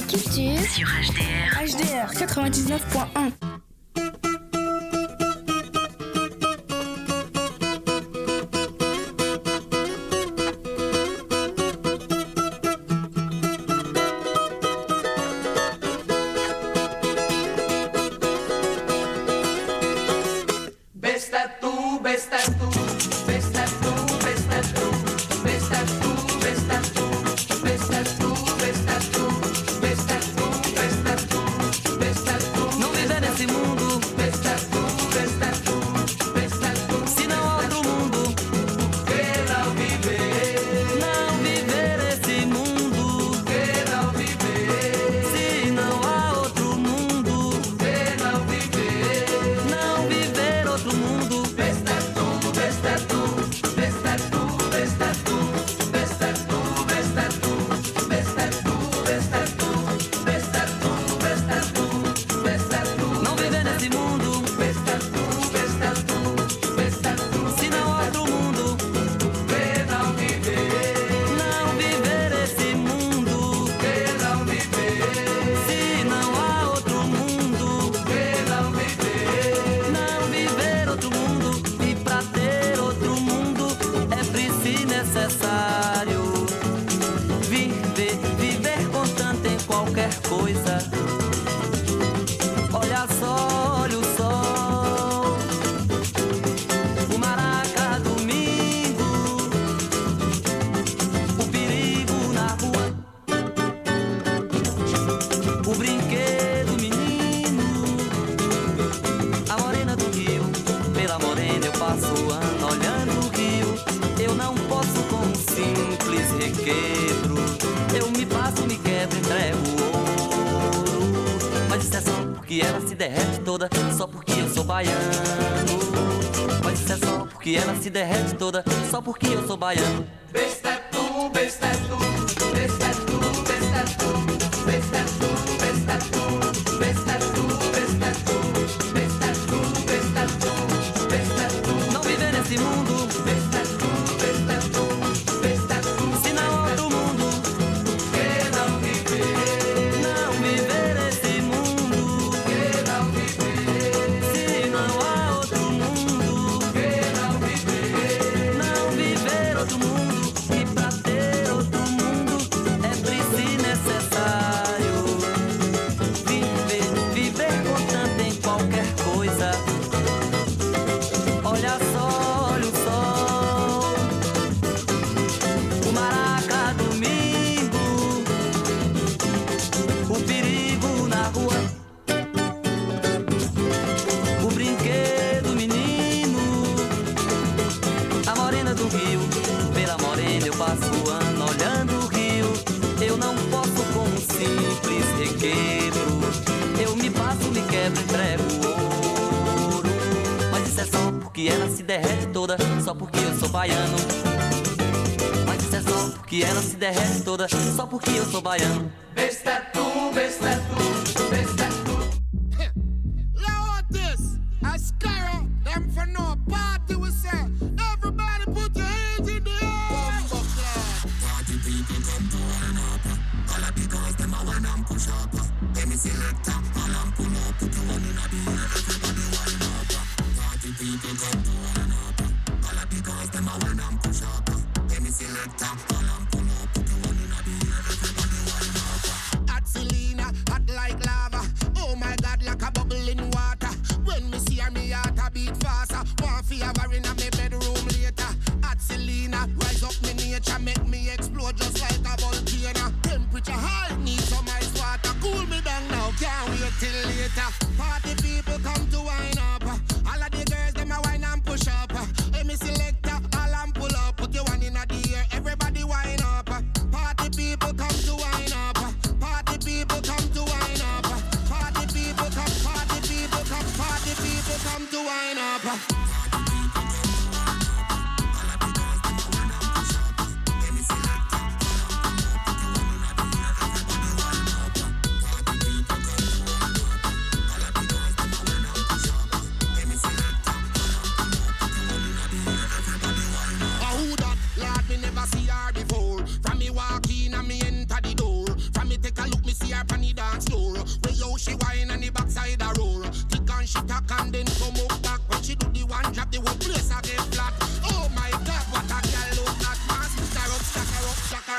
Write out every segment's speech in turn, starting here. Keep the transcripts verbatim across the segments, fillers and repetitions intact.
Culture sur H D R. H D R quatre-vingt-dix-neuf point un. Que ela se derrete toda só porque eu sou baiano. Mas isso é só porque ela se derrete toda só porque eu sou baiano. Besta tu, besta tu, besta tu, besta tu, besta tu, besta tu, besta tu, besta tu, besta tu, besta tu, besta tu. Não viver nesse mundo, besta tu, besta tu, besta tu, se não há outro mundo que não viver, não viver nesse mundo. Se não há outro mundo não viver outro mundo. E pra ter outro mundo é preciso necessário viver, viver contando em qualquer coisa. Olha só, olha o sol, o maraca domingo, o perigo na rua, o brinquedo menino, a morena do rio. Pela morena eu passo o ano olhando o rio. Eu não posso com um simples requebro. Eu me passo, me quebro, entrego o ouro. Mas isso é só porque ela se derrete toda só porque eu sou baiano. Mas isso é só porque ela se derrete toda só porque eu sou baiano. Besta tu, besta tu, besta tu. Loud this, I scare them for no party we say. Everybody put your hands in the air. Party people come to wine up. All of the girls them a wine and push up. Any selector, all and pull up. Put your one in the air, everybody wine up. Party people come to wine up. All of the girls them a wine and push up. Any selector, all and pull up. Put your one in the air, everybody wine up. Hot Selena, hot like lava. Oh my God, like a bubble in water. When me see her, me heart a beat faster. Want fi have her in a me bedroom later. Hot Selena, rise up me nature, make me explode just like a volcano. Temperature high, need some ice water. Cool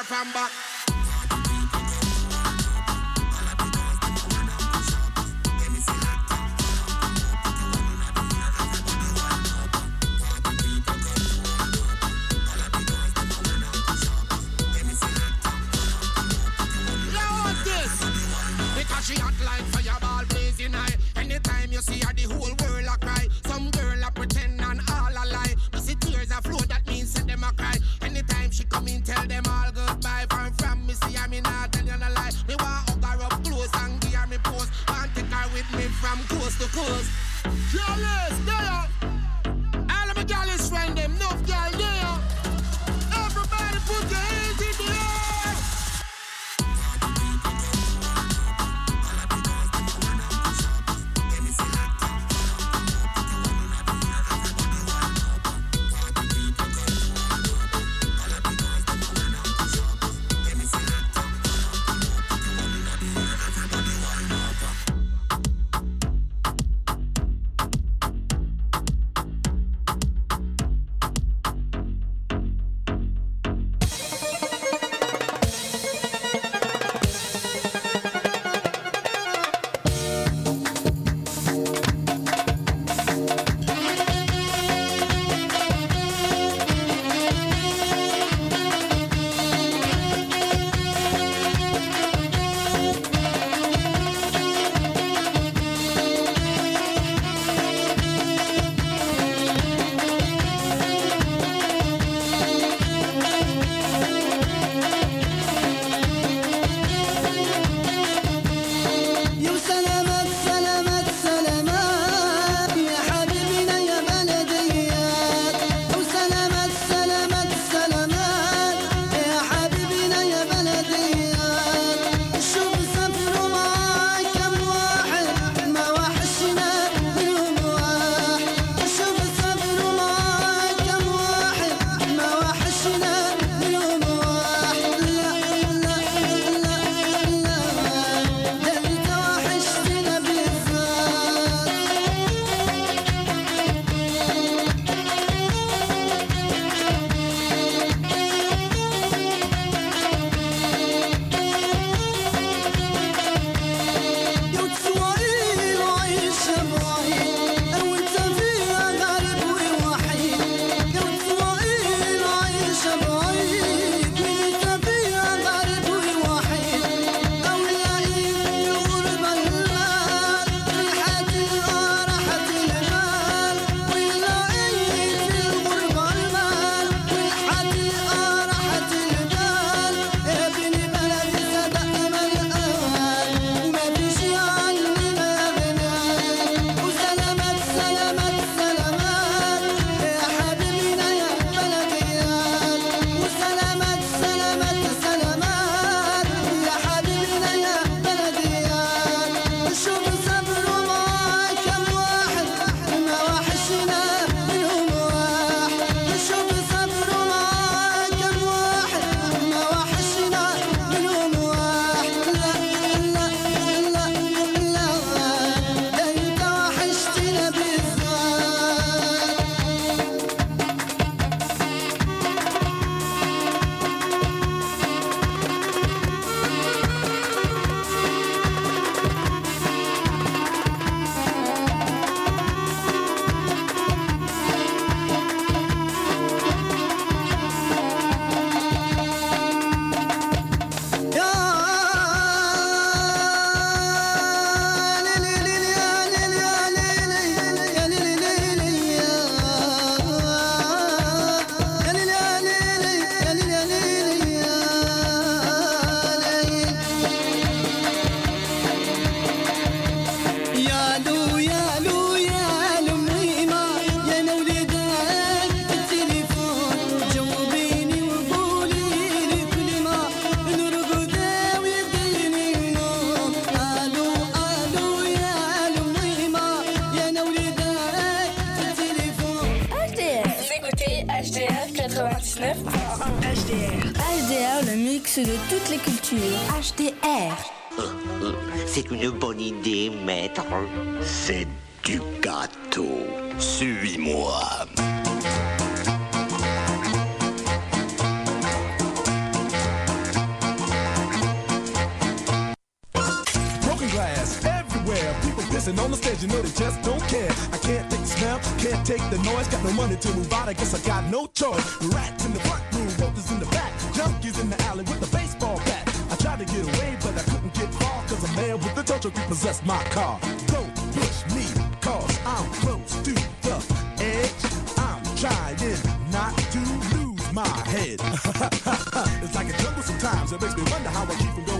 from back. She hot like fireball blazing high. Anytime you see her, the whole world a cry. Some girl a pretend and all a lie. You see tears a flow, that means say them a cry. Anytime she come in, tell them all goodbye. From from me see her, me not tell you no lie. Me want hug her up close and give her me pose. Want take her with me from coast to coast. Jealous, there. All of my jealous friend them, enough girl there. Everybody put your hands in the air. quatre-vingt-dix-neuf point un H D R. H D R, le mix de toutes les cultures. H D R. C'est une bonne idée, maître. C'est du gâteau. Suis-moi. dancing on the stage, you know they just don't care. I can't take the smell, can't take the noise. Got no money to move out, I guess I got no choice. Rats in the front room, rollers in the back, junkies in the alley with the baseball bat. I tried to get away, but I couldn't get far, cause a man with the tow truck repossessed my car. Don't push me, cause I'm close to the edge. I'm trying not to lose my head. It's like a jungle sometimes, it makes me wonder how I keep from going